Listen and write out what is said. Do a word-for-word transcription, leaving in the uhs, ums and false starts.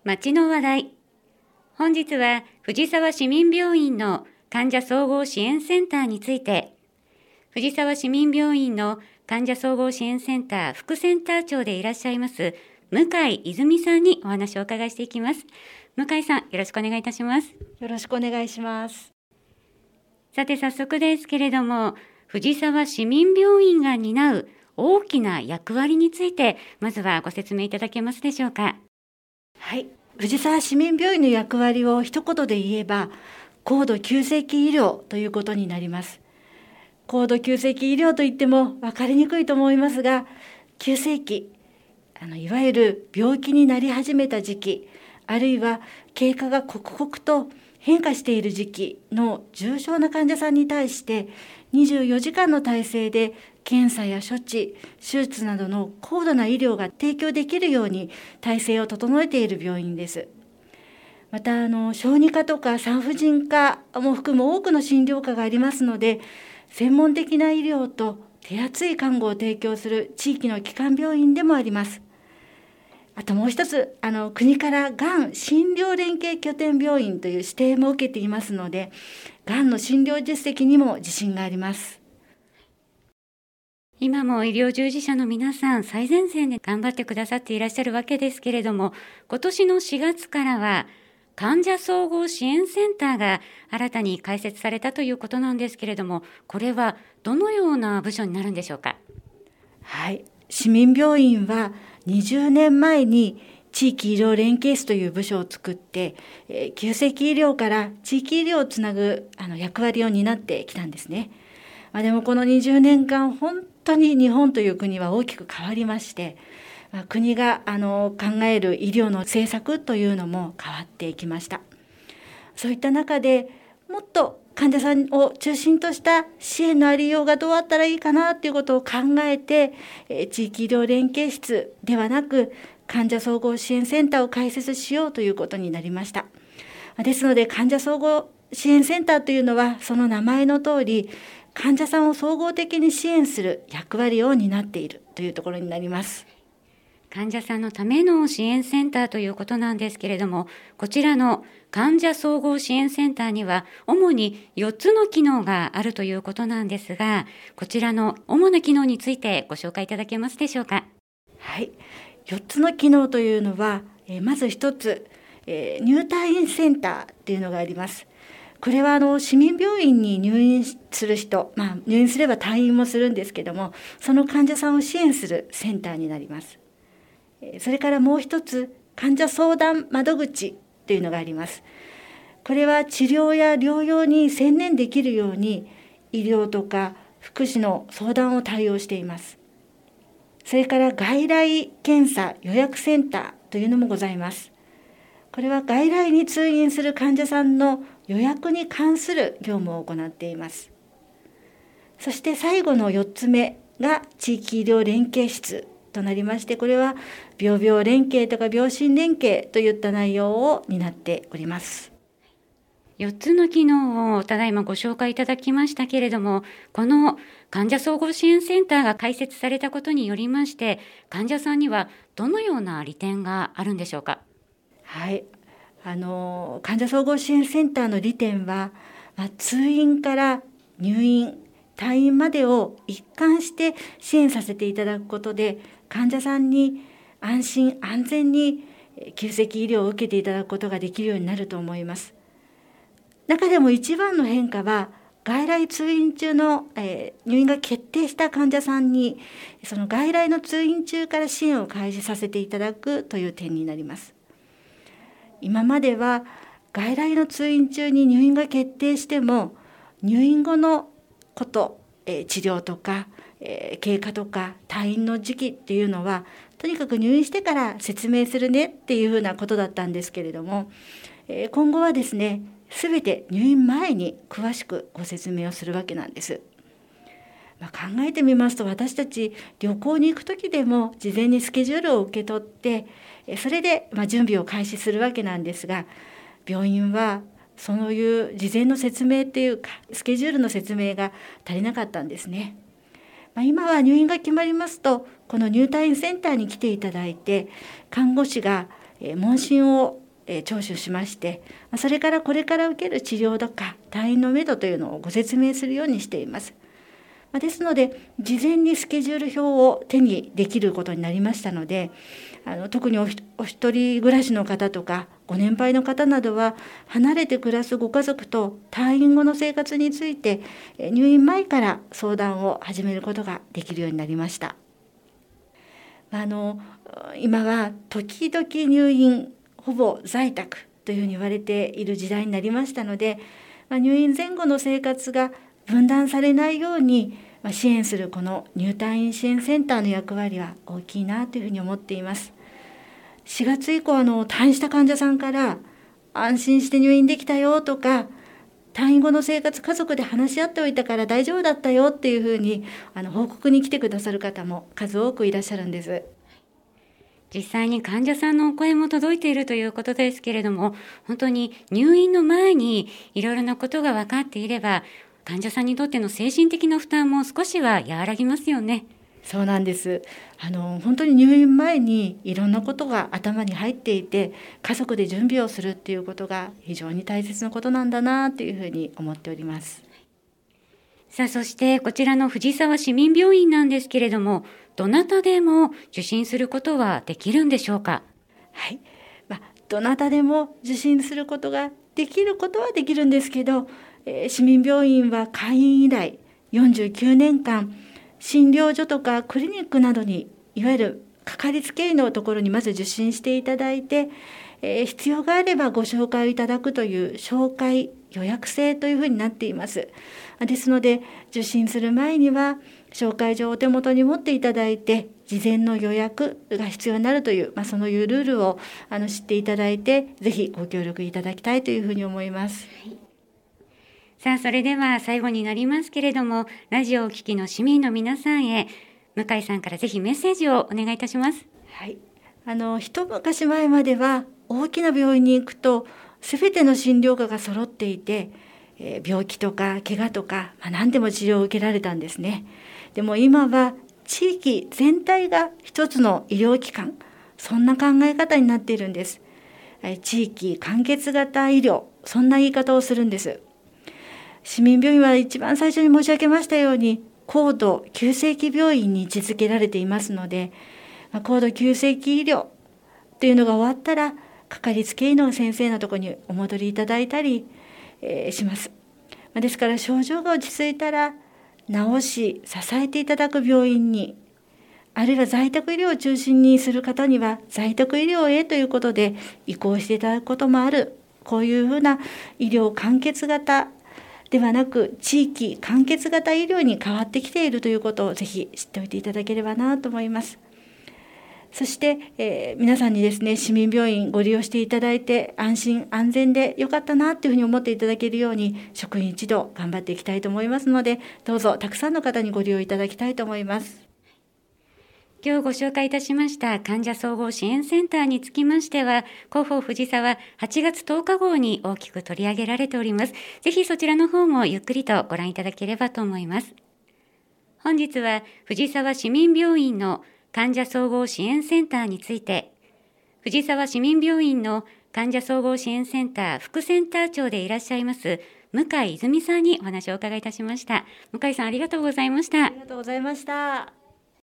町の話題。本日は藤沢市民病院の患者総合支援センターについて、藤沢市民病院の患者総合支援センター副センター長でいらっしゃいます向井泉さんにお話をお伺いしていきます。向井さん、よろしくお願いいたします。 よろしくお願いします。 さて早速ですけれども、藤沢市民病院が担う大きな役割について、まずはご説明いただけますでしょうか。 はい、藤沢市民病院の役割を一言で言えば、高度急性期医療ということになります。高度急性期医療といっても分かりにくいと思いますが、急性期、あのいわゆる病気になり始めた時期、あるいは経過が刻々と変化している時期の重症な患者さんに対して、にじゅうよじかんの体制で検査や処置、手術などの高度な医療が提供できるように体制を整えている病院です。またあの小児科とか産婦人科も含む多くの診療科がありますので、専門的な医療と手厚い看護を提供する地域の基幹病院でもあります。あともう一つ、あの国からがん診療連携拠点病院という指定も受けていますので、がんの診療実績にも自信があります。 今も医療従事者の皆さん、最前線で頑張ってくださっていらっしゃるわけですけれども、今年のしがつからは患者総合支援センターが新たに開設されたということなんですけれども、これはどのような部署になるんでしょうか。 はい、市民病院はにじゅうねんまえに地域医療連携室という部署を作って、えー、急性期医療から地域医療をつなぐあの役割を担ってきたんですね。まあ、でもこのにじゅうねんかん、本当に日本という国は大きく変わりまして、まあ、国があの考える医療の政策というのも変わっていきました。そういった中でもっと患者さんを中心とした支援のありようがどうあったらいいかなということを考えて、えー、地域医療連携室ではなく患者総合支援センターを開設しようということになりました。ですので患者総合支援センターというのはその名前の通り、患者さんを総合的に支援する役割を担っているというところになります。 患者さんのための支援センターということなんですけれども、こちらの患者総合支援センターには主によっつの機能があるということなんですが、こちらの主な機能についてご紹介いただけますでしょうか。 はい、よっつの機能というのは、えー、まず一つ、えー、入退院センターというのがあります。これはあの市民病院に入院する人、まあ、入院すれば退院もするんですけども、その患者さんを支援するセンターになります。それからもう一つ、患者相談窓口というのがあります。これは治療や療養に専念できるように医療とか福祉の相談を対応しています。それから外来検査予約センターというのもございます。これは外来に通院する患者さんの予約に関する業務を行っています。そして最後のよっつめが地域医療連携室となりまして、これは病病連携とか病診連携といった内容を担っております。 よっつの機能をただいまご紹介いただきましたけれども、この患者総合支援センターが開設されたことによりまして、患者さんにはどのような利点があるんでしょうか。 はい、あの患者総合支援センターの利点は、まあ、通院から入院退院までを一貫して支援させていただくことで、患者さんに安心安全に急性期医療を受けていただくことができるようになると思います。中でも一番の変化は、外来通院中の、えー、入院が決定した患者さんに、その外来の通院中から支援を開始させていただくという点になります。今までは外来の通院中に入院が決定しても、入院後のこと、えー、治療とか、えー、経過とか退院の時期っていうのは、とにかく入院してから説明するねっていうふうなことだったんですけれども、えー、今後はですね、すべて入院前に詳しくご説明をするわけなんです。まあ、考えてみますと、私たち旅行に行く時でも事前にスケジュールを受け取って、それでまあ準備を開始するわけなんですが、病院はそういう事前の説明っていうかスケジュールの説明が足りなかったんですね。まあ、今は入院が決まりますと、この入退院センターに来ていただいて、看護師がえー、問診をえー、聴取しまして、それからこれから受ける治療とか退院のめどというのをご説明するようにしています。ですので事前にスケジュール表を手にできることになりましたので、あの特におひお一人暮らしの方とかご年配の方などは離れて暮らすご家族と退院後の生活について入院前から相談を始めることができるようになりました。あの今は時々入院ほぼ在宅というふうに言われている時代になりましたので、まあ、入院前後の生活が分断されないように支援するこの入退院支援センターの役割は大きいなというふうに思っています。しがつ以降あの退院した患者さんから安心して入院できたよとか、退院後の生活家族で話し合っておいたから大丈夫だったよっていうふうにあの報告に来てくださる方も数多くいらっしゃるんです。 実際に患者さんのお声も届いているということですけれども、本当に入院の前にいろいろなことが分かっていれば、患者さんにとっての精神的な負担も少しは和らぎますよね。 そうなんです。あの本当に入院前にいろんなことが頭に入っていて、家族で準備をするっていうことが非常に大切なことなんだなというふうに思っております。 さあ、そしてこちらの藤沢市民病院なんですけれども、どなたでも受診することはできるんでしょうか？ はい、まあ、どなたでも受診することができることはできるんですけど、えー、市民病院は開院以来よんじゅうきゅうねんかん診療所とかクリニックなどにいわゆるかかりつけ医のところにまず受診していただいて、えー、必要があればご紹介をいただくという紹介予約制というふうになっています。ですので受診する前には紹介状をお手元に持っていただいて、事前の予約が必要になるという、まあ、そのいうルールをあの知っていただいて、ぜひご協力いただきたいというふうに思います。 はい、さあ、それでは最後になりますけれども、ラジオをお聞きの市民の皆さんへ、向井さんからぜひメッセージをお願いいたします。 はい、あの一昔前までは大きな病院に行くと全ての診療科が揃っていて、えー、病気とか怪我とか、まあ、何でも治療を受けられたんですね。でも今は地域全体が一つの医療機関、そんな考え方になっているんです。地域完結型医療、そんな言い方をするんです。市民病院は一番最初に申し上げましたように高度急性期病院に位置づけられていますので、高度急性期医療というのが終わったらかかりつけ医の先生のところにお戻りいただいたり、えー、します。ですから症状が落ち着いたら治し支えていただく病院に、あるいは在宅医療を中心にする方には在宅医療へということで移行していただくこともある。こういうふうな医療完結型ではなく地域完結型医療に変わってきているということをぜひ知っておいていただければなと思います。そして、えー、皆さんにですね、市民病院ご利用していただいて安心安全でよかったなというふうに思っていただけるように職員一同頑張っていきたいと思いますので、どうぞたくさんの方にご利用いただきたいと思います。 今日ご紹介いたしました患者総合支援センターにつきましては、広報藤沢はちがつとおか号に大きく取り上げられております。ぜひそちらの方もゆっくりとご覧いただければと思います。本日は藤沢市民病院の患者総合支援センターについて、藤沢市民病院の患者総合支援センター副センター長でいらっしゃいます向井泉さんにお話をお伺いいたしました。向井さん、ありがとうございました。 ありがとうございました。